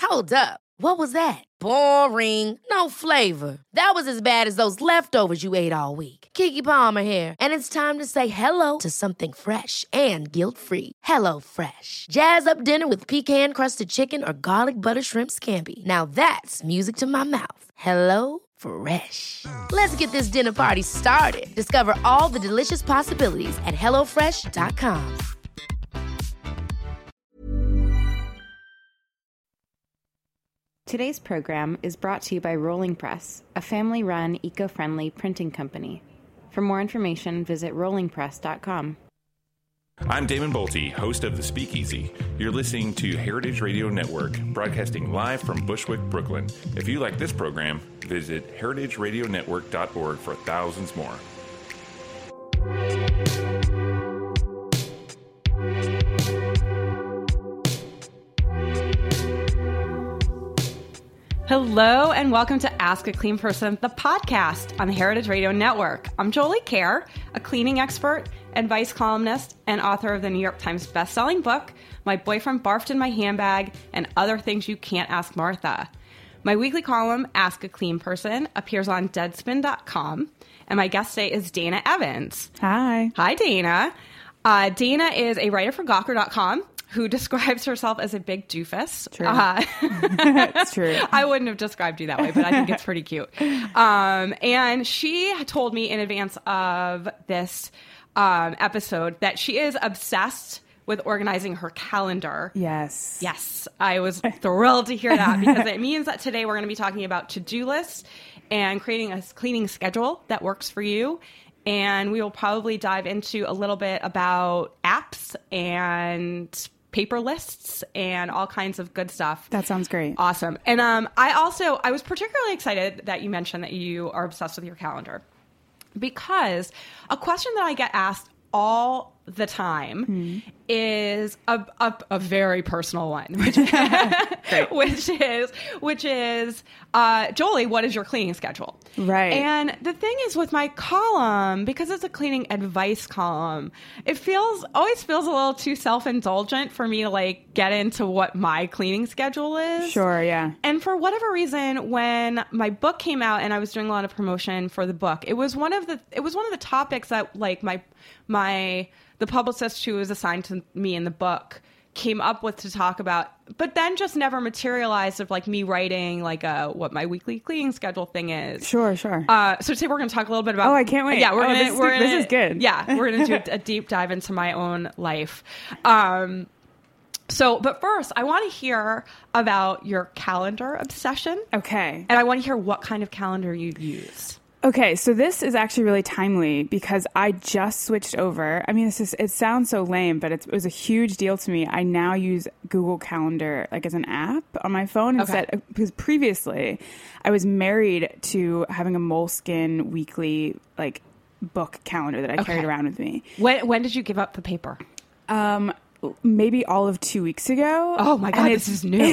Hold up. What was that? Boring. No flavor. That was as bad as those leftovers you ate all week. Keke Palmer here, and it's time to say hello to something fresh and guilt-free. Hello Fresh. Jazz up dinner with pecan-crusted chicken or garlic butter shrimp scampi. Now that's music to my mouth. Hello Fresh. Let's get this dinner party started. Discover all the delicious possibilities at hellofresh.com. Today's program is brought to you by Rolling Press, a family-run, eco-friendly printing company. For more information, visit rollingpress.com. I'm Damon Bolte, host of The Speakeasy. You're listening to Heritage Radio Network, broadcasting live from Bushwick, Brooklyn. If you like this program, visit heritageradionetwork.org for thousands more. Hello and welcome to Ask a Clean Person, the podcast on the Heritage Radio Network. I'm Jolie Kerr, a cleaning expert, advice columnist, and author of the New York Times bestselling book, My Boyfriend Barfed in My Handbag, and Other Things You Can't Ask Martha. My weekly column, Ask a Clean Person, appears on Deadspin.com, and my guest today is Dana Evans. Hi. Hi, Dana. Dana is a writer for Gawker.com, who describes herself as a big doofus. True. It's true. I wouldn't have described you that way, but I think it's pretty cute. And she told me in advance of this episode that she is obsessed with organizing her calendar. Yes. Yes. I was thrilled to hear that because it means that today we're going to be talking about to-do lists and creating a cleaning schedule that works for you. And we will probably dive into a little bit about apps and paper lists and all kinds of good stuff. That sounds great. Awesome. And I was particularly excited that you mentioned that you are obsessed with your calendar, because a question that I get asked all the time is a very personal one, which is Jolie, what is your cleaning schedule? Right. And the thing is with my column, because it's a cleaning advice column, it always feels a little too self-indulgent for me to like get into what my cleaning schedule is. Sure, yeah. And for whatever reason, when my book came out and I was doing a lot of promotion for the book, it was one of the topics that like the publicist who was assigned to me in the book came up with to talk about, but then just never materialized of like me writing like what my weekly cleaning schedule thing is. Sure. So today we're going to talk a little bit about. Oh, I can't wait. Yeah, this is good. Yeah, we're going to do a deep dive into my own life. But first, I want to hear about your calendar obsession. Okay. And I want to hear what kind of calendar you use. Okay, so this is actually really timely because I just switched over. I mean, it sounds so lame, but it was a huge deal to me. I now use Google Calendar like as an app on my phone instead, because previously I was married to having a Moleskine weekly like book calendar that I carried around with me. When did you give up the paper? Maybe all of 2 weeks ago. Oh my God, this is new.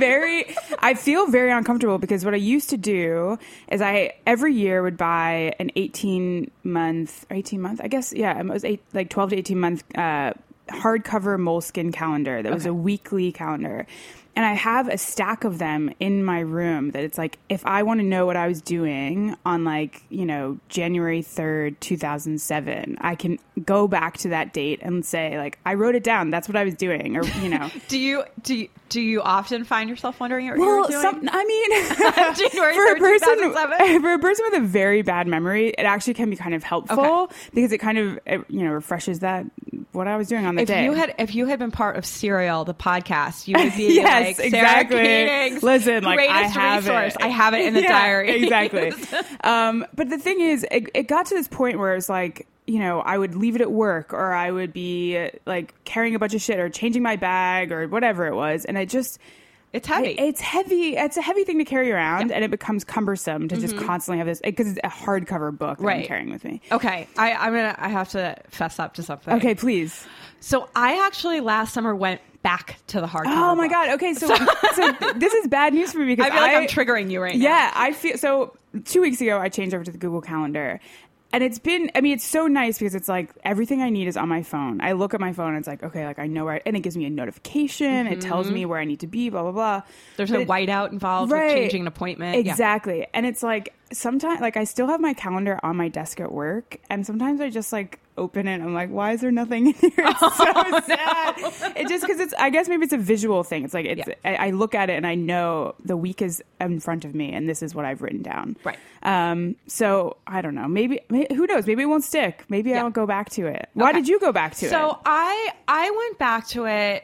I feel very uncomfortable because what I used to do is I every year would buy an 18 month, I guess. Yeah, it was 12 to 18 month hardcover Moleskine calendar that was a weekly calendar. And I have a stack of them in my room that it's like, if I want to know what I was doing on January 3rd, 2007, I can go back to that date and say like, I wrote it down. That's what I was doing. Or, Do you often find yourself wondering what you were doing? January 3rd, 2007? For a person with a very bad memory, it actually can be kind of helpful because it kind of, refreshes what I was doing on the day. If you had been part of Serial, the podcast, you would be yes, like, exactly. Sarah Koenig's Listen, like I have resource. it. I have it in the diary. Exactly. But the thing is, it got to this point where it's like, I would leave it at work, or I would be like carrying a bunch of shit or changing my bag or whatever it was. And it's heavy. It's heavy. It's a heavy thing to carry around, and it becomes cumbersome to just constantly have this, because it's a hardcover book that I'm carrying with me. Okay. I have to fess up to something. Okay, please. So I actually last summer went back to the hardcover. Oh my God. Okay. So this is bad news for me because I feel like I'm triggering you right now. Yeah. I feel so 2 weeks ago, I changed over to the Google Calendar. And it's been, I mean, it's so nice because it's like everything I need is on my phone. I look at my phone and it's like, okay, like I know where, and it gives me a notification. It tells me where I need to be, blah, blah, blah. There's no whiteout involved with changing an appointment. Exactly. Yeah. And it's like, sometimes, like I still have my calendar on my desk at work, and sometimes I just like open it and I'm like, why is there nothing in here? It's so sad. It just, because it's, I guess maybe it's a visual thing. It's like, it's, I look at it and I know the week is in front of me and this is what I've written down. Right. So I don't know, maybe who knows? Maybe it won't stick. Maybe I'll go back to it. Why did you go back to it? So I went back to it,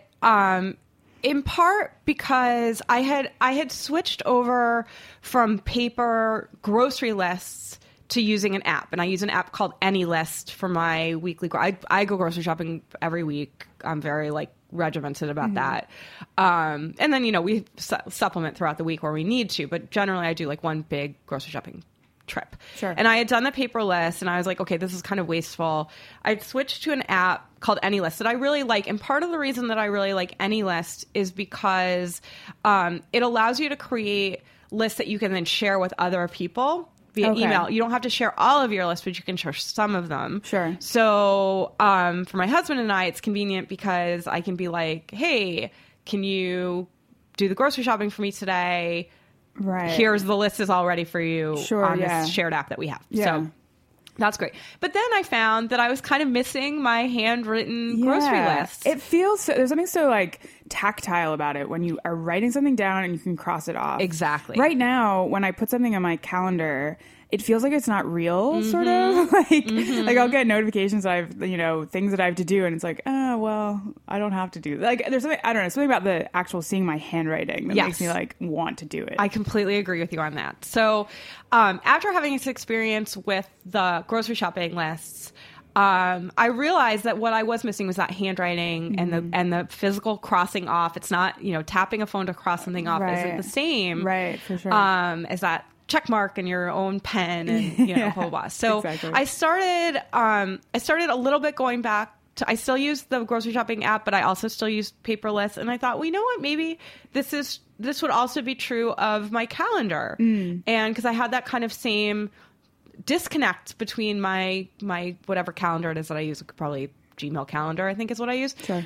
in part because I had switched over from paper grocery lists to using an app, and I use an app called AnyList for my weekly. I go grocery shopping every week. I'm very like regimented about that. And then, you know, we supplement throughout the week where we need to, but generally I do like one big grocery shopping trip. Sure. And I had done the paper list and I was like, okay, this is kind of wasteful. I switched to an app called AnyList that I really like. And part of the reason that I really like AnyList is because it allows you to create lists that you can then share with other people via email. You don't have to share all of your lists, but you can share some of them. Sure. So for my husband and I, it's convenient because I can be like, hey, can you do the grocery shopping for me today? Right. Here's the list is all ready for you on this shared app that we have. Yeah. So that's great. But then I found that I was kind of missing my handwritten grocery list. It feels so, there's something so like tactile about it when you are writing something down and you can cross it off. Exactly. Right now, when I put something on my calendar, it feels like it's not real, sort of. Like I'll get notifications that I've, you know, things that I have to do, and it's like, oh, well, I don't have to do that. Like there's something, I don't know, something about the actual seeing my handwriting that makes me like want to do it. I completely agree with you on that. So after having this experience with the grocery shopping lists, I realized that what I was missing was that handwriting and the physical crossing off. It's not, you know, tapping a phone to cross something off isn't the same, right? For sure, as that check mark in your own pen and, you know, blah, blah. So exactly. I started a little bit going back to, I still use the grocery shopping app, but I also still use paper lists. And I thought, well, you know what, maybe this would also be true of my calendar. And because I had that kind of same disconnect between my whatever calendar it is that I use, probably Gmail calendar, I think is what I use. Sure.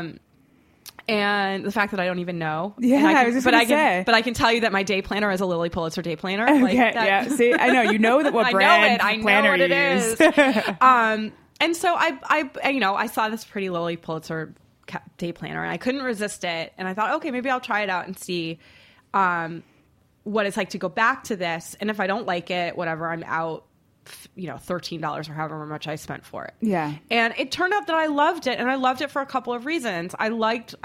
And the fact that I don't even know. Yeah, I was just going to say. But I can tell you that my day planner is a Lily Pulitzer day planner. Okay, like that. Yeah. See, I know. You know that what brand planner you use. And so I you know, I saw this pretty Lily Pulitzer day planner, and I couldn't resist it. And I thought, okay, maybe I'll try it out and see what it's like to go back to this. And if I don't like it, whatever, I'm out, you know, $13 or however much I spent for it. Yeah. And it turned out that I loved it, and I loved it for a couple of reasons. I like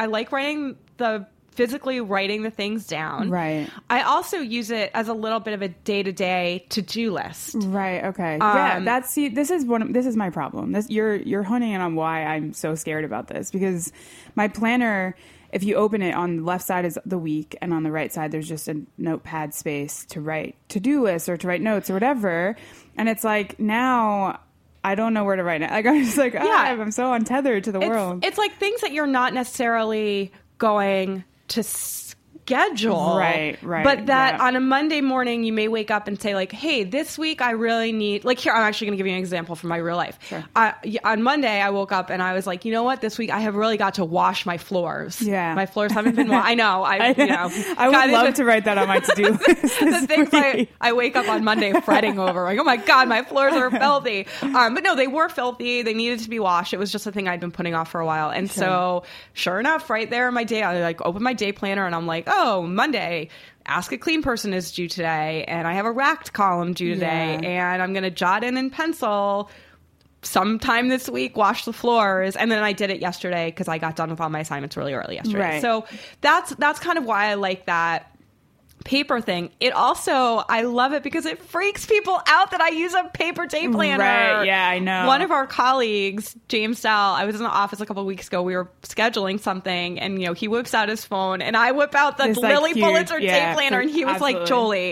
physically writing the things down. Right. I also use it as a little bit of a day-to-day to-do list. Right. Okay. Yeah. This is my problem. You're honing in on why I'm so scared about this, because my planner, if you open it, on the left side is the week, and on the right side there's just a notepad space to write to-do lists or to write notes or whatever. And it's like, now I don't know where to write it. Like I'm just like, I'm so untethered to the world. It's like things that you're not necessarily going to schedule. Right. But that on a Monday morning, you may wake up and say like, hey, this week I really need, like, here, I'm actually going to give you an example from my real life. Sure. On Monday, I woke up and I was like, you know what, this week I have really got to wash my floors. Yeah. My floors haven't been washed. I know. I would love to write that on my to-do list. The things I wake up on Monday fretting over, like, oh my God, my floors are filthy. But no, they were filthy. They needed to be washed. It was just a thing I'd been putting off for a while. And so sure enough, right there in my day, I like open my day planner and I'm like, oh, Monday, Ask a Clean Person is due today, and I have a Racked column due today, and I'm going to jot in pencil sometime this week, wash the floors. And then I did it yesterday because I got done with all my assignments really early yesterday. Right. So that's kind of why I like that paper thing. It also, I love it because it freaks people out that I use a paper day planner. Right, yeah, I know. One of our colleagues, James Dell, I was in the office a couple of weeks ago. We were scheduling something, and, you know, he whips out his phone, and I whip out the Lily Pulitzer day planner, and he was like, Jolie,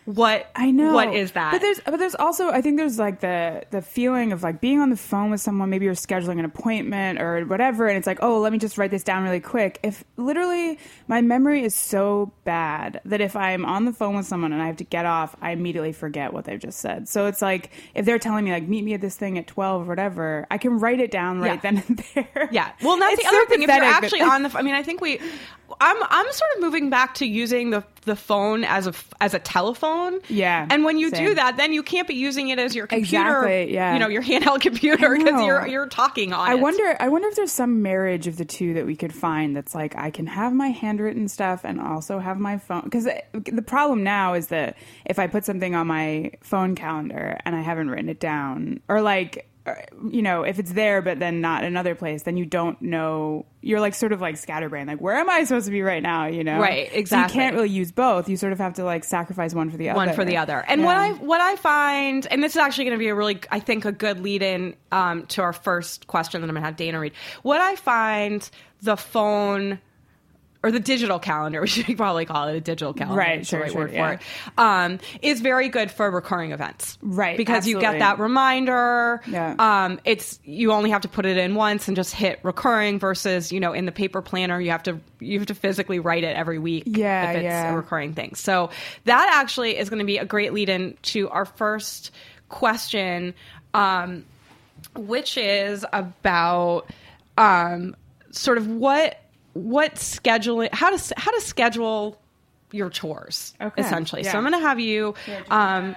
what I know. what is that? But there's also, I think there's like the feeling of like being on the phone with someone, maybe you're scheduling an appointment or whatever, and it's like, oh, let me just write this down really quick. If literally my memory is so bad that if I'm on the phone with someone and I have to get off, I immediately forget what they've just said. So it's like, if they're telling me like, meet me at this thing at 12 or whatever, I can write it down right then and there. Yeah. Well, that's It's the other so thing. If you're pathetic, actually but- on the, I mean, I think I'm sort of moving back to using the phone as a telephone. Yeah, And when you do same. that, then you can't be using it as your computer. Exactly, yeah. You know, your handheld computer I because know. you're talking on it. I wonder if there's some marriage of the two that we could find that's like I can have my handwritten stuff and also have my phone, because the problem now is that if I put something on my phone calendar and I haven't written it down, or like, you know, if it's there but then not another place, then you don't know, you're like sort of like scatterbrained, like where am I supposed to be right now, you know? Right, exactly. So you can't really use both. You sort of have to like sacrifice one for the other. One for the other. And what I find, and this is actually going to be I think a good lead in to our first question that I'm going to have Dana read. What I find the phone, or the digital calendar, we should probably call it a digital calendar. Right, It's sure, the right sure, word yeah. for it, is very good for recurring events. Right, Because you absolutely. get that reminder. Yeah. You only have to put it in once and just hit recurring versus, you know, in the paper planner, you have to physically write it every week Yeah, if it's yeah. a recurring thing. So that actually is going to be a great lead in to our first question, which is about sort of what scheduling, how to schedule your chores, Okay, essentially. yeah. So I'm going to have you, yeah.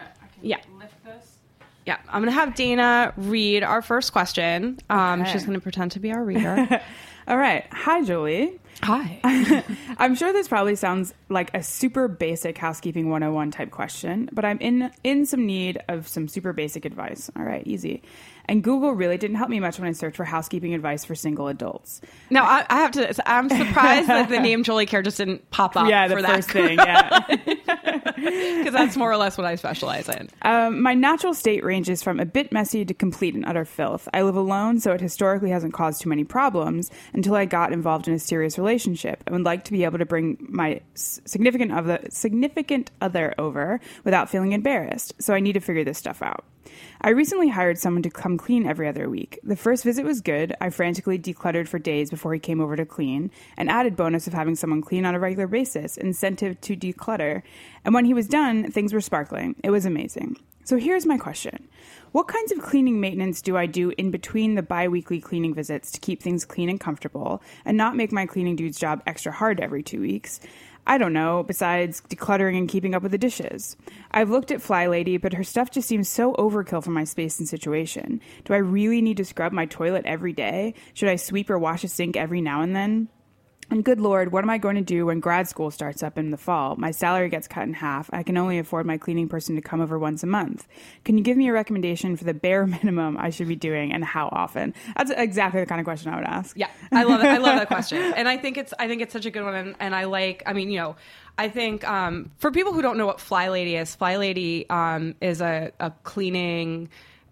Yeah, I'm going to have Dana read our first question. Okay. She's going to pretend to be our reader. All right. Hi, Julie. Hi. I'm sure this probably sounds like a super basic housekeeping 101 type question, but I'm in some need of some super basic advice. All right, easy. And Google really didn't help me much when I searched for housekeeping advice for single adults. Now, I have to, I'm surprised that the name Jolie Care just didn't pop up Yeah, the for first that. thing, yeah. Because that's more or less what I specialize in. My natural state ranges from a bit messy to complete and utter filth. I live alone, so it historically hasn't caused too many problems until I got involved in a serious relationship. I would like to be able to bring my significant other over without feeling embarrassed, so I need to figure this stuff out. I recently hired someone to come clean every other week. The first visit was good. I frantically decluttered for days before he came over to clean, an added bonus of having someone clean on a regular basis, incentive to declutter. And when he was done, things were sparkling. It was amazing. So here's my question. What kinds of cleaning maintenance do I do in between the bi-weekly cleaning visits to keep things clean and comfortable and not make my cleaning dude's job extra hard every 2 weeks? I don't know, besides decluttering and keeping up with the dishes. I've looked at Fly Lady, but her stuff just seems so overkill for my space and situation. Do I really need to scrub my toilet every day? Should I sweep or wash a sink every now and then? And good Lord, what am I going to do when grad school starts up in the fall? My salary gets cut in half. I can only afford my cleaning person to come over once a month. Can you give me a recommendation for the bare minimum I should be doing and how often? That's exactly the kind of question I would ask. Yeah, I love it. I love that question, and I think it's such a good one. And I like. I mean, you know, I think for people who don't know what Fly Lady is is a cleaning,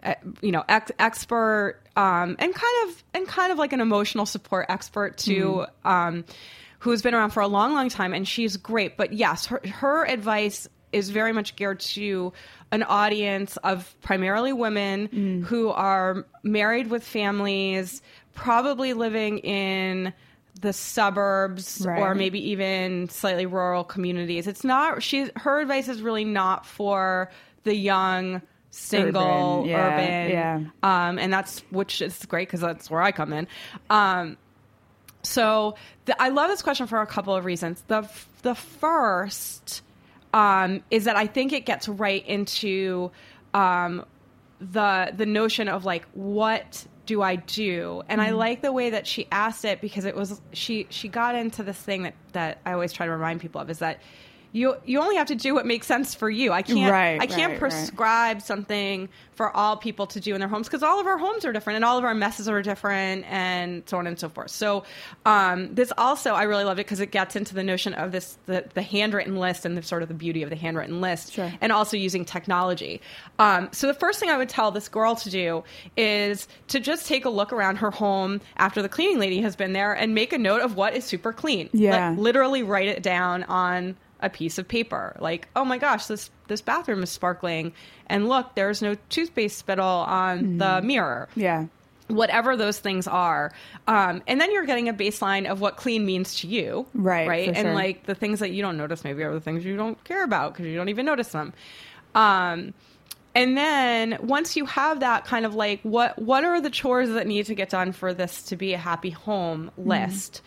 expert, and kind of like an emotional support expert too. Who's been around for a long, long time, and she's great. But yes, her advice is very much geared to an audience of primarily women who are married with families, probably living in the suburbs or maybe even slightly rural communities. It's not, her advice is really not for the young, single, urban. And which is great because that's where I come in. So I love this question for a couple of reasons. The first is that I think it gets right into the notion of like, what do I do? And I like the way that she asked it because it was she got into this thing that I always try to remind people of, is that you only have to do what makes sense for you. I can't prescribe something for all people to do in their homes because all of our homes are different and all of our messes are different and so on and so forth. So this also, I really loved it because it gets into the notion of the handwritten list and the sort of the beauty of the handwritten list, and also using technology. So the first thing I would tell this girl to do is to just take a look around her home after the cleaning lady has been there and make a note of what is super clean. Yeah. Like, literally write it down on a piece of paper. Like, oh my gosh, this bathroom is sparkling. And look, there's no toothpaste spittle on the mirror. Yeah. Whatever those things are. And then you're getting a baseline of what clean means to you. Right. And sure. like the things that you don't notice maybe are the things you don't care about because you don't even notice them. And then once you have that kind of like, what are the chores that need to get done for this to be a happy home list?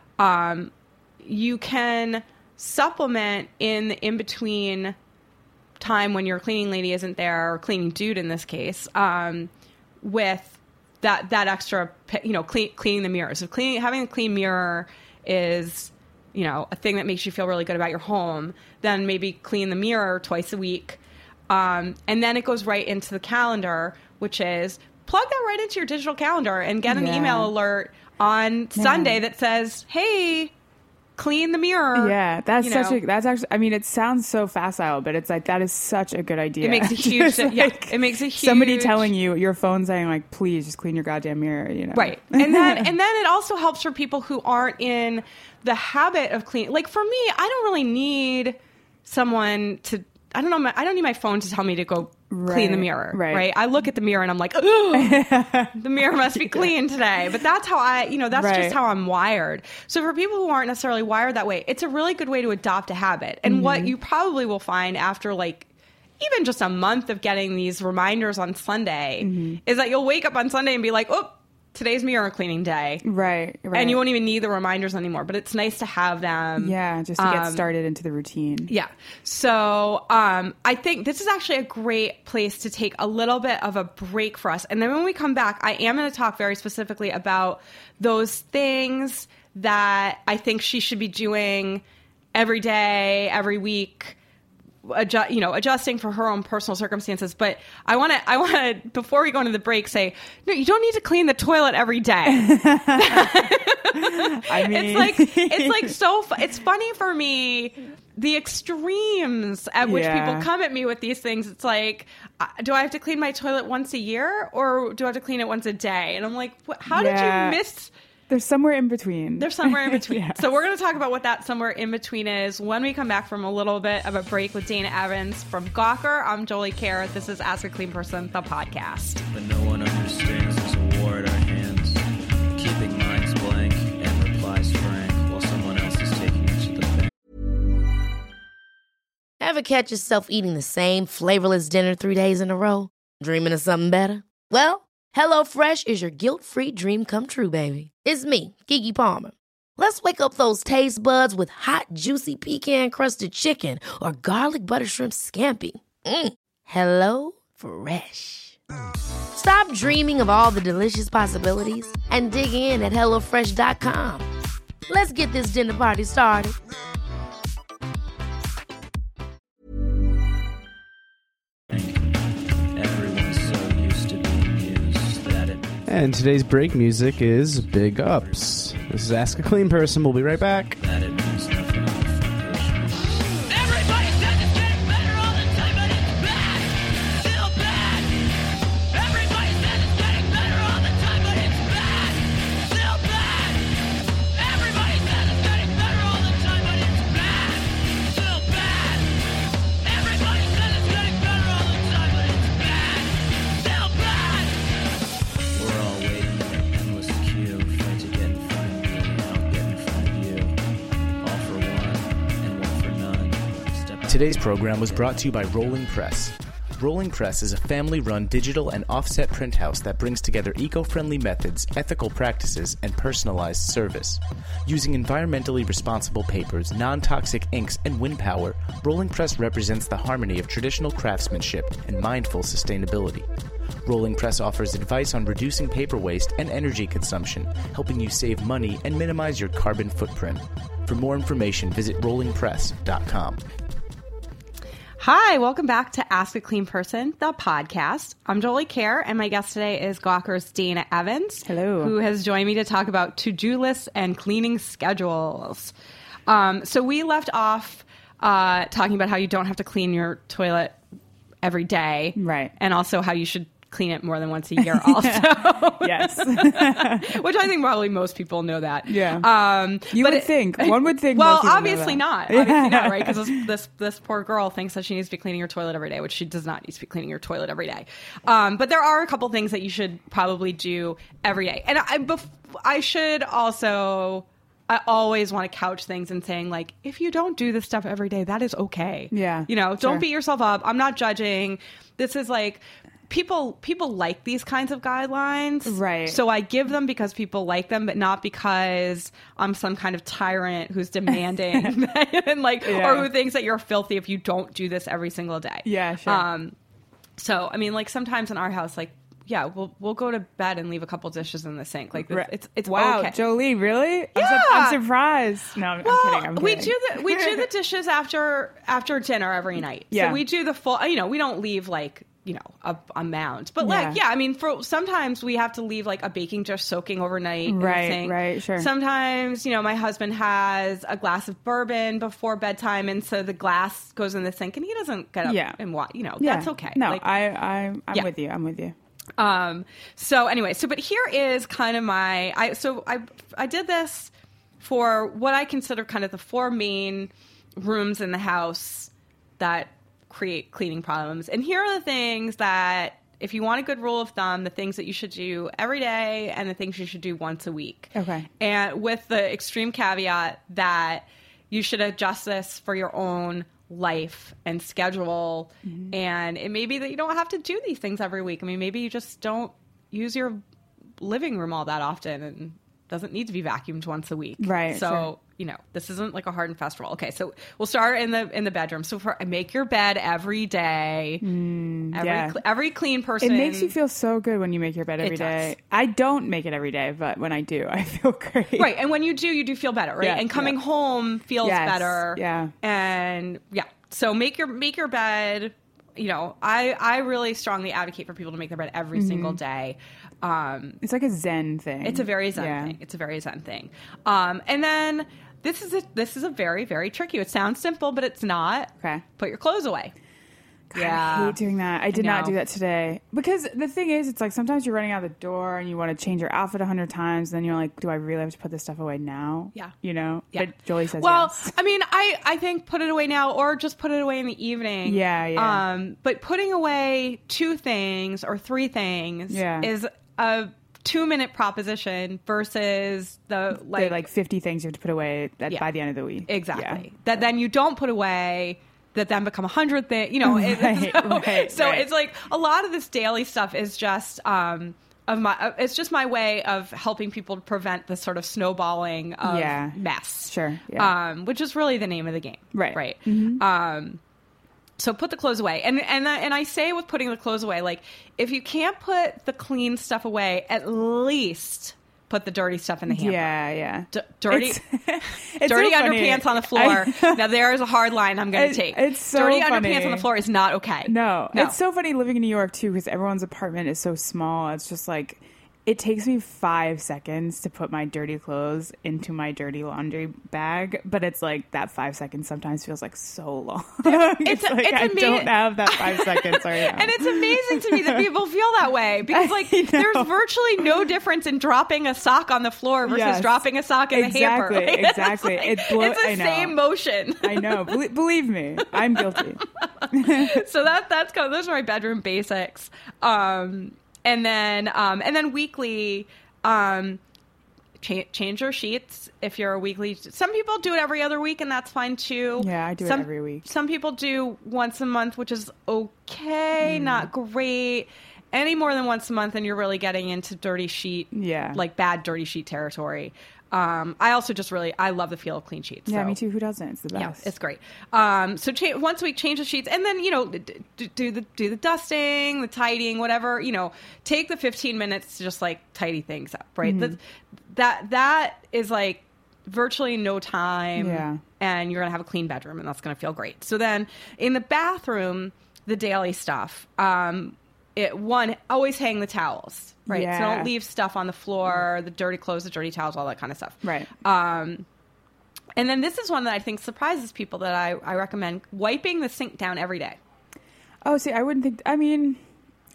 You can supplement in the in-between time when your cleaning lady isn't there, or cleaning dude in this case, with that extra, cleaning the mirrors. If having a clean mirror is, a thing that makes you feel really good about your home, then maybe clean the mirror twice a week. And then it goes right into the calendar, which is plug that right into your digital calendar and get an email alert on Sunday that says, hey, clean the mirror. Yeah, that's actually, I mean, it sounds so facile, but it's like, that is such a good idea. It makes a huge, it makes a huge, somebody telling you, your phone saying like, please just clean your goddamn mirror, Right. And then it also helps for people who aren't in the habit of cleaning. Like for me, I don't really need someone to, I don't need my phone to tell me to go clean the mirror, right? I look at the mirror and I'm like, oh, the mirror must be clean today. But that's how that's just how I'm wired. So for people who aren't necessarily wired that way, it's a really good way to adopt a habit. And what you probably will find after like even just a month of getting these reminders on Sunday is that you'll wake up on Sunday and be like, oh, today's mirror cleaning day. Right. And you won't even need the reminders anymore, but it's nice to have them. Yeah, just to get started into the routine. Yeah. So I think this is actually a great place to take a little bit of a break for us. And then when we come back, I am going to talk very specifically about those things that I think she should be doing every day, every week, adjusting for her own personal circumstances. But I want to, before we go into the break, say, no, you don't need to clean the toilet every day. I mean, it's funny for me, the extremes at which people come at me with these things. It's like, do I have to clean my toilet once a year or do I have to clean it once a day? And I'm like, how did you miss? There's somewhere in between. Yes. So we're going to talk about what that somewhere in between is when we come back from a little bit of a break with Dana Evans from Gawker. I'm Jolie Kerr. This is Ask a Clean Person, the podcast. But no one understands there's a war at our hands, keeping minds blank and replies frank while someone else is taking it to the bank. Ever catch yourself eating the same flavorless dinner 3 days in a row? Dreaming of something better? Well, HelloFresh is your guilt-free dream come true, baby. It's me, Keke Palmer. Let's wake up those taste buds with hot, juicy pecan-crusted chicken or garlic butter shrimp scampi. Hello Fresh. Stop dreaming of all the delicious possibilities and dig in at HelloFresh.com. Let's get this dinner party started. And today's break music is Big Ups. This is Ask a Clean Person. We'll be right back. Today's program was brought to you by Rolling Press. Rolling Press is a family-run digital and offset print house that brings together eco-friendly methods, ethical practices, and personalized service. Using environmentally responsible papers, non-toxic inks, and wind power, Rolling Press represents the harmony of traditional craftsmanship and mindful sustainability. Rolling Press offers advice on reducing paper waste and energy consumption, helping you save money and minimize your carbon footprint. For more information, visit rollingpress.com. Hi, welcome back to Ask a Clean Person, the podcast. I'm Jolie Kerr, and my guest today is Gawker's Dana Evans. Hello. Who has joined me to talk about to-do lists and cleaning schedules. So we left off talking about how you don't have to clean your toilet every day. Right. And also how you should clean it more than once a year also. Yes. Which I think probably most people know that. Yeah. One would think. One would think. Well, most people know obviously that. not. Obviously not, right? Because this poor girl thinks that she needs to be cleaning her toilet every day, which she does not need to be cleaning her toilet every day. But there are a couple things that you should probably do every day. And I should also... I always want to couch things and saying, like, if you don't do this stuff every day, that is okay. Yeah. Don't beat yourself up. I'm not judging. This is like... People like these kinds of guidelines. Right. So I give them because people like them, but not because I'm some kind of tyrant who's demanding and or who thinks that you're filthy if you don't do this every single day. Yeah, sure. So, I mean, like sometimes in our house, like, yeah, we'll go to bed and leave a couple dishes in the sink. Like it's wow, okay. Jolie, really? Yeah. I'm surprised. No, I'm kidding. I'm kidding. We do the dishes after dinner every night. Yeah. So we do the full. We don't leave like a mound, but I mean, for sometimes we have to leave like a baking dish soaking overnight. Right, sure. Sometimes my husband has a glass of bourbon before bedtime, and so the glass goes in the sink, and he doesn't get up and watch. That's okay. No, like, I'm with you. I'm with you. So anyway, but here is kind of I did this for what I consider kind of the 4 main rooms in the house that create cleaning problems. And here are the things that, if you want a good rule of thumb, the things that you should do every day and the things you should do once a week. Okay. And with the extreme caveat that you should adjust this for your own life and schedule. Mm-hmm. And it may be that you don't have to do these things every week. I mean, maybe you just don't use your living room all that often and doesn't need to be vacuumed once a week. Right. So, this isn't like a hard and fast rule. Okay. So we'll start in the bedroom. So make your bed every day. Every clean person. It makes you feel so good when you make your bed every day. I don't make it every day, but when I do, I feel great. Right. And when you do feel better, right? Yeah, and coming home feels better. Yeah. And so make your bed. I really strongly advocate for people to make their bed every single day. It's like a Zen thing. It's a very Zen thing. It's a very Zen thing. And then this is a very, very tricky. It sounds simple, but it's not. Okay. Put your clothes away. God, I hate doing that. I did not do that today. Because the thing is, it's like sometimes you're running out the door and you want to change your outfit 100 times. Then you're like, do I really have to put this stuff away now? Yeah. Yeah. But Jolie says yes. I mean, I think put it away now or just put it away in the evening. Yeah. But putting away 2 things or 3 things is a 2-minute proposition versus the like 50 things you have to put away by the end of the week. Exactly. That then you don't put away, that then become 100 things. So it's like a lot of this daily stuff is just it's just my way of helping people prevent this sort of snowballing of mess. Sure. Yeah. Which is really the name of the game. Right. Mm-hmm. So put the clothes away. And I say with putting the clothes away, like, if you can't put the clean stuff away, at least put the dirty stuff in the hamper. Yeah. Dirty it's dirty so underpants on the floor. Now there is a hard line I'm going to take. It's so dirty funny. Underpants on the floor is not okay. No. It's so funny living in New York too, because everyone's apartment is so small. It's just like, it takes me 5 seconds to put my dirty clothes into my dirty laundry bag, but it's like that 5 seconds sometimes feels like so long. It's like I don't have that 5 seconds right now. And it's amazing to me that people feel that way, because like there's virtually no difference in dropping a sock on the floor versus dropping a sock in the hamper. Exactly. It's the same motion. I know. Believe me, I'm guilty. So that's kind of, those are my bedroom basics. And then weekly, change your sheets if you're a weekly. Some people do it every other week, and that's fine too. Yeah, I do it every week. Some people do once a month, which is okay, not great. Any more than once a month, and you're really getting into dirty sheet, like bad dirty sheet territory. I also just I love the feel of clean sheets. Yeah, so. me too. Who doesn't? It's the best. Yeah, it's great. So once a week, change the sheets, and then do the dusting, the tidying, whatever. Take the 15 minutes to just like tidy things up. Right. Mm-hmm. That is like virtually no time, and you're gonna have a clean bedroom, and that's gonna feel great. So then in the bathroom, the daily stuff. Always hang the towels, right? Yeah. So don't leave stuff on the floor, the dirty clothes, the dirty towels, all that kind of stuff. Right. And then this is one that I think surprises people that I recommend: wiping the sink down every day. Oh, see, I wouldn't think. I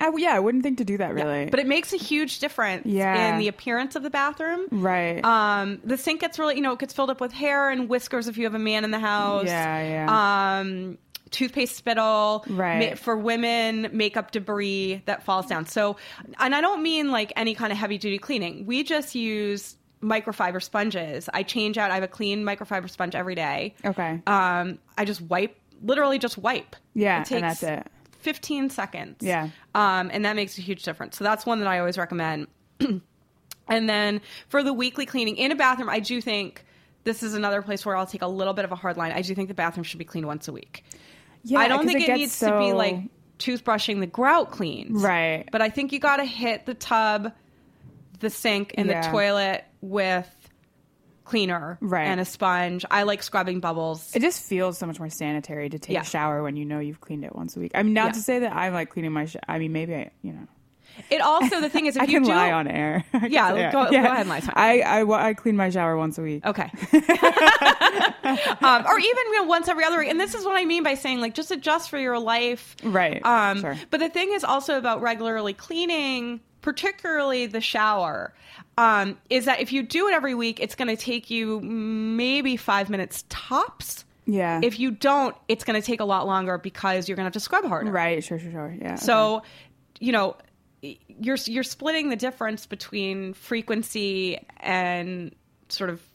I wouldn't think to do that really. Yeah. But it makes a huge difference in the appearance of the bathroom. Right. The sink gets really, it gets filled up with hair and whiskers if you have a man in the house. Toothpaste spittle. Right. For women, makeup debris that falls down. So, and I don't mean like any kind of heavy duty cleaning. We just use microfiber sponges. I have a clean microfiber sponge every day. Okay. I just literally just wipe. Yeah. It takes and that's it. 15 seconds. Yeah. And that makes a huge difference. So that's one that I always recommend. And then for the weekly cleaning in a bathroom, I do think this is another place where I'll take a little bit of a hard line. I do think the bathroom should be cleaned once a week. Yeah, I don't think it needs to be like toothbrushing the grout cleaned. Right. But I think you got to hit the tub, the sink, and the toilet with cleaner and a sponge. I like scrubbing bubbles. It just feels so much more sanitary to take a shower when you know you've cleaned it once a week. I mean, not to say that I like cleaning my I mean, maybe It also, the thing is, if I you can do lie on air. Go ahead and lie. I clean my shower once a week. Okay. Or even once every other week. And this is what I mean by saying, like, just adjust for your life. Right. Sure. But the thing is also about regularly cleaning, particularly the shower, is that if you do it every week, it's going to take you maybe 5 minutes tops. Yeah. If you don't, it's going to take a lot longer because you're going to have to scrub harder. Right. Sure. Yeah. So, you're splitting the difference between frequency and sort of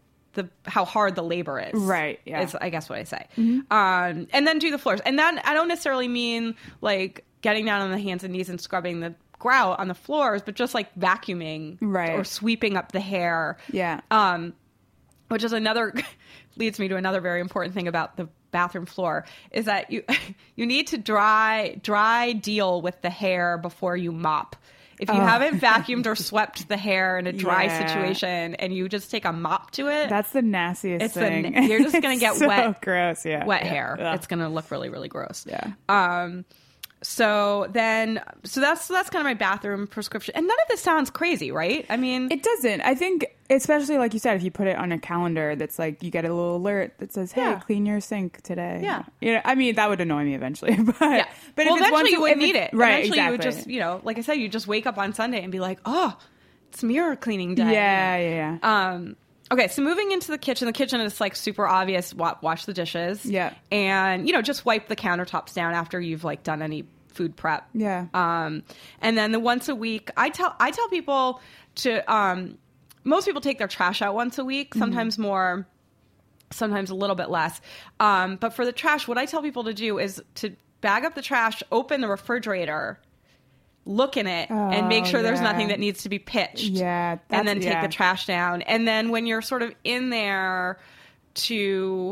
how hard the labor is. Right. Yeah. Is, I guess, what I say. Mm-hmm. And then do the floors. And then I don't necessarily mean like getting down on the hands and knees and scrubbing the grout on the floors, but just like vacuuming or sweeping up the hair. Yeah. Which is leads me to another very important thing about the bathroom floor is that you need to dry deal with the hair before you mop. If you haven't vacuumed or swept the hair in a dry situation and you just take a mop to it, that's the nastiest thing. You're just going to get wet, gross, wet hair. Yeah. It's going to look really, really gross. Yeah. So that's kind of my bathroom prescription. And none of this sounds crazy, right? I mean, it doesn't. I think, especially like you said, if you put it on a calendar that's like, you get a little alert that says, hey, clean your sink today. Yeah. I mean, that would annoy me eventually. But well, eventually you wouldn't need it. Right. Eventually exactly. you would just, like I said, you just wake up on Sunday and be like, oh, it's mirror cleaning day. Yeah. Okay, so moving into the kitchen is like super obvious. Wash the dishes. Yeah. And, just wipe the countertops down after you've like done any food prep. Yeah. And then the once a week, I tell people to, most people take their trash out once a week, sometimes more, sometimes a little bit less. But for the trash, what I tell people to do is to bag up the trash, open the refrigerator, look in it, and make sure there's nothing that needs to be pitched. Yeah. And then take the trash down. And then when you're sort of in there to,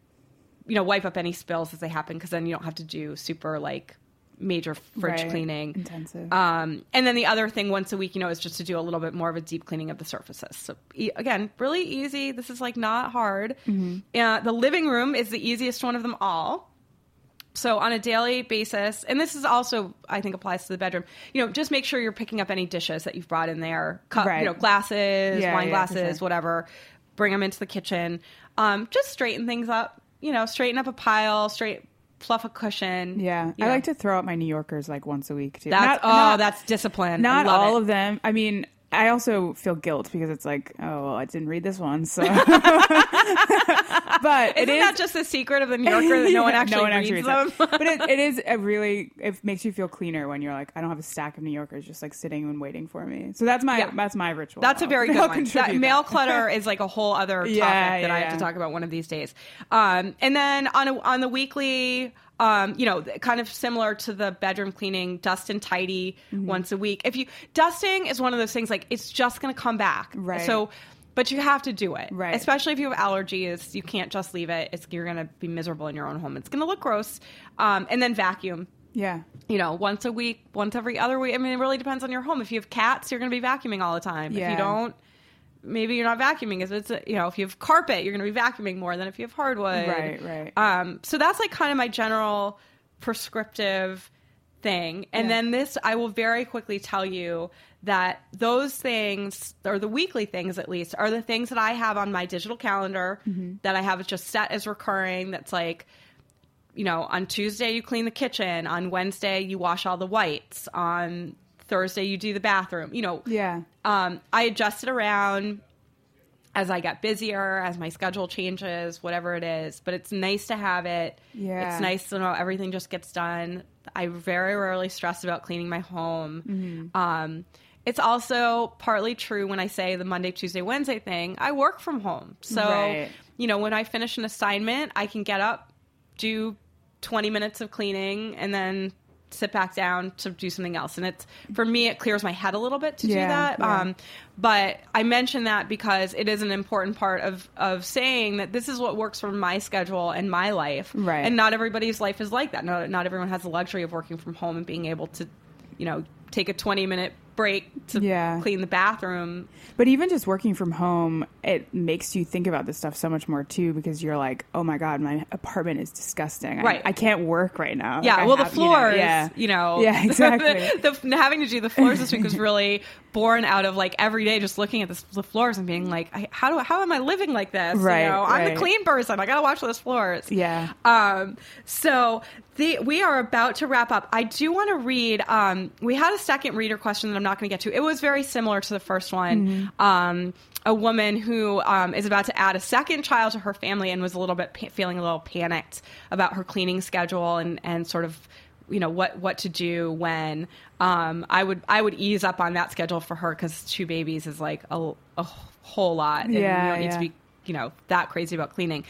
wipe up any spills as they happen, because then you don't have to do super like major fridge cleaning. Intensive. And then the other thing once a week, is just to do a little bit more of a deep cleaning of the surfaces. So again, really easy. This is like not hard. Mm-hmm. The living room is the easiest one of them all. So on a daily basis, and this is also, I think, applies to the bedroom, just make sure you're picking up any dishes that you've brought in there, glasses, wine glasses, whatever, bring them into the kitchen. Just straighten things up, straighten up a pile, fluff a cushion. Yeah. I like to throw out my New Yorkers like once a week too. That's discipline. Not all of them. I mean, I also feel guilt because it's like, oh, well, I didn't read this one, so. But Isn't that just the secret of the New Yorker that no one actually reads them? But it makes you feel cleaner when you're like, I don't have a stack of New Yorkers just like sitting and waiting for me. So that's my ritual. That's a very good one. Mail clutter is like a whole other topic that I have to talk about one of these days. And then on the weekly, kind of similar to the bedroom cleaning, dust and tidy once a week. Dusting is one of those things like it's just going to come back. Right. So, but you have to do it. Right. Especially if you have allergies, you can't just leave it. You're going to be miserable in your own home. It's going to look gross. And then vacuum. Yeah. Once a week, once every other week. I mean, it really depends on your home. If you have cats, you're going to be vacuuming all the time. Yeah. If you don't, maybe you're not vacuuming. If it's, if you have carpet, you're going to be vacuuming more than if you have hardwood. Right. So that's like kind of my general prescriptive thing. And then this, I will very quickly tell you that those things, or the weekly things at least, are the things that I have on my digital calendar that I have just set as recurring. That's like, on Tuesday you clean the kitchen, on Wednesday you wash all the whites, on Thursday you do the bathroom, I adjust it around as I get busier, as my schedule changes, whatever it is. But it's nice to have it. Yeah. It's nice to know everything just gets done. I very rarely stress about cleaning my home. Mm-hmm. It's also partly true when I say the Monday, Tuesday, Wednesday thing. I work from home. So, right. When I finish an assignment, I can get up, do 20 minutes of cleaning, and then sit back down to do something else. And for me, it clears my head a little bit to do that. Yeah. But I mention that because it is an important part of saying that this is what works for my schedule and my life. Right. And not everybody's life is like that. Not everyone has the luxury of working from home and being able to, take a 20-minute break to clean the bathroom. But even just working from home, it makes you think about this stuff so much more too, because you're like, oh my God, my apartment is disgusting. Right. I can't work right now. Yeah. Like the floors, Yeah, exactly. having to do the floors this week was really born out of like every day just looking at the floors and being like, how am I living like this? Right. I'm the clean person. I got to watch those floors. Yeah. So we are about to wrap up. I do want to read, we had a second reader question that I'm not going to get to. It was very similar to the first one. Mm-hmm. A woman who is about to add a second child to her family and was feeling a little panicked about her cleaning schedule and sort of, what to do when I would ease up on that schedule for her, because 2 babies is like a whole lot. And you don't need to be, that crazy about cleaning.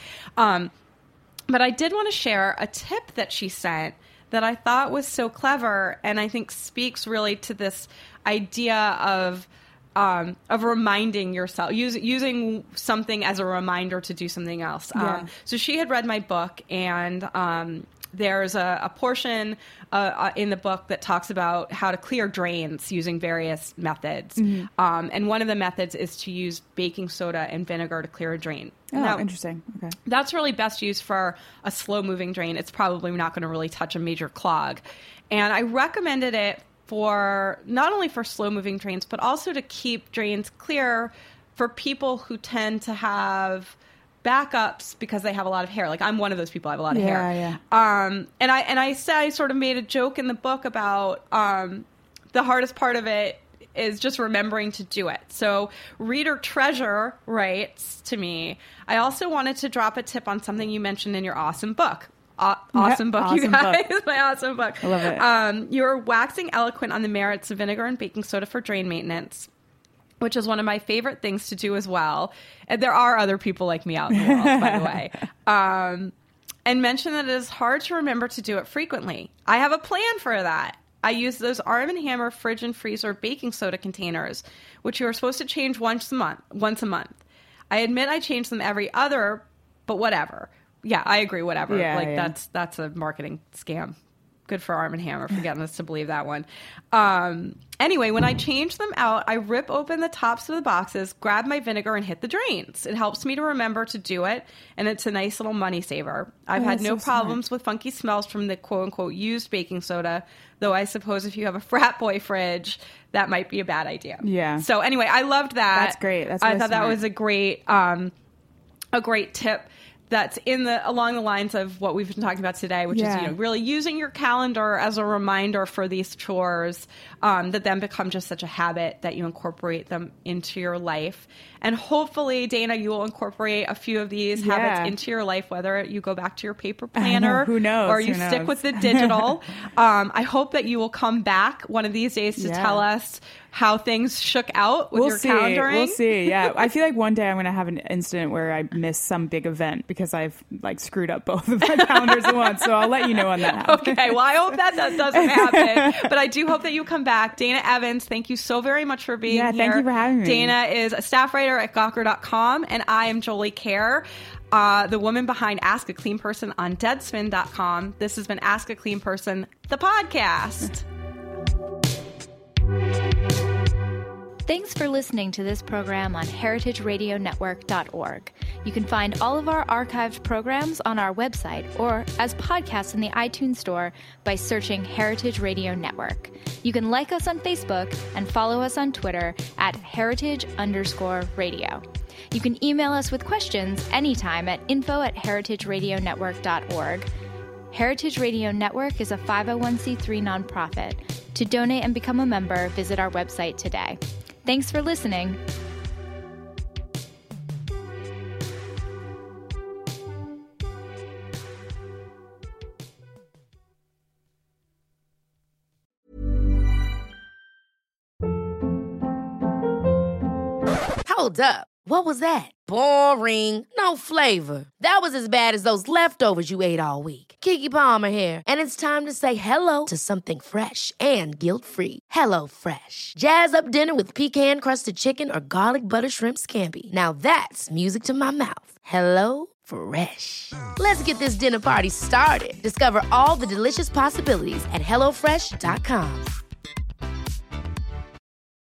But I did want to share a tip that she sent that I thought was so clever, and I think speaks really to this idea of reminding yourself, using something as a reminder to do something else. So she had read my book, and there's a portion in the book that talks about how to clear drains using various methods. Mm-hmm. And one of the methods is to use baking soda and vinegar to clear a drain. Oh, now, interesting. Okay. That's really best used for a slow-moving drain. It's probably not going to really touch a major clog. And I recommended it for not only for slow-moving drains, but also to keep drains clear for people who tend to have backups because they have a lot of hair. Like, I'm one of those people. I have a lot of hair. Yeah. And I said, I sort of made a joke in the book about the hardest part of it is just remembering to do it. So Reader Treasure writes to me, I also wanted to drop a tip on something you mentioned in your awesome book. Awesome book, you guys. My awesome book. I love it. You're waxing eloquent on the merits of vinegar and baking soda for drain maintenance, which is one of my favorite things to do as well. And there are other people like me out in the world, by the way. And mention that it is hard to remember to do it frequently. I have a plan for that. I use those Arm & Hammer fridge and freezer baking soda containers, which you are supposed to change once a month. I admit I change them every other, but whatever. Yeah, I agree, whatever. That's a marketing scam. Good for Arm & Hammer for getting us to believe that one. Anyway, when I change them out, I rip open the tops of the boxes, grab my vinegar, and hit the drains. It helps me to remember to do it, and it's a nice little money saver. I've had no problems with funky smells from the quote-unquote used baking soda, though I suppose if you have a frat boy fridge, that might be a bad idea. Yeah. So anyway, I loved that. That's great. That's I really thought smart. that was a great tip. That's along the lines of what we've been talking about today, which is really using your calendar as a reminder for these chores that then become just such a habit that you incorporate them into your life. And hopefully, Dana, you will incorporate a few of these habits into your life, whether you go back to your paper planner, who knows, or you stick with the digital. I hope that you will come back one of these days to tell us how things shook out with your calendaring. We'll see. Yeah, I feel like one day I'm going to have an incident where I miss some big event because I've screwed up both of my calendars at once. So I'll let you know when that happens. Okay. Well, I hope that doesn't happen. But I do hope that you come back. Dana Evans, thank you so very much for being here. Thank you for having me. Dana is a staff writer at Gawker.com, and I am Jolie Kerr, the woman behind Ask a Clean Person on Deadspin.com. This has been Ask a Clean Person, the podcast. Thanks for listening to this program on heritageradionetwork.org. You can find all of our archived programs on our website or as podcasts in the iTunes Store by searching Heritage Radio Network. You can like us on Facebook and follow us on Twitter at @heritage_radio. You can email us with questions anytime at info@heritageradionetwork.org. Heritage Radio Network is a 501c3 nonprofit. To donate and become a member, visit our website today. Thanks for listening. Hold up. What was that? Boring. No flavor. That was as bad as those leftovers you ate all week. Keke Palmer here, and it's time to say hello to something fresh and guilt-free. Hello Fresh. Jazz up dinner with pecan-crusted chicken or garlic butter shrimp scampi. Now that's music to my mouth. Hello Fresh. Let's get this dinner party started. Discover all the delicious possibilities at HelloFresh.com.